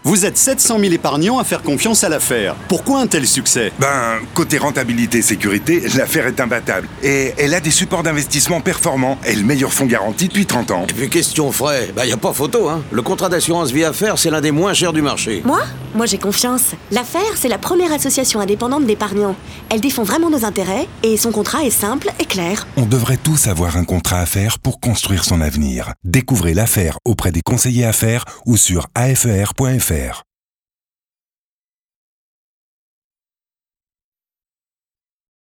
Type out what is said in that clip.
Vous êtes 700 000 épargnants à faire confiance à l'affaire. Pourquoi un tel succès ? Côté rentabilité et sécurité, l'affaire est imbattable. Et elle a des supports d'investissement performants et le meilleur fonds garanti depuis 30 ans. Et puis question frais, y a pas photo, hein. Le contrat d'assurance vie affaires, c'est l'un des moins chers du marché. Moi j'ai confiance. L'affaire, c'est la première association indépendante d'épargnants. Elle défend vraiment nos intérêts et son contrat est simple et clair. On devrait tous avoir un contrat à faire pour construire son avenir. Découvrez l'affaire auprès des conseillers affaires ou sur afer.fr.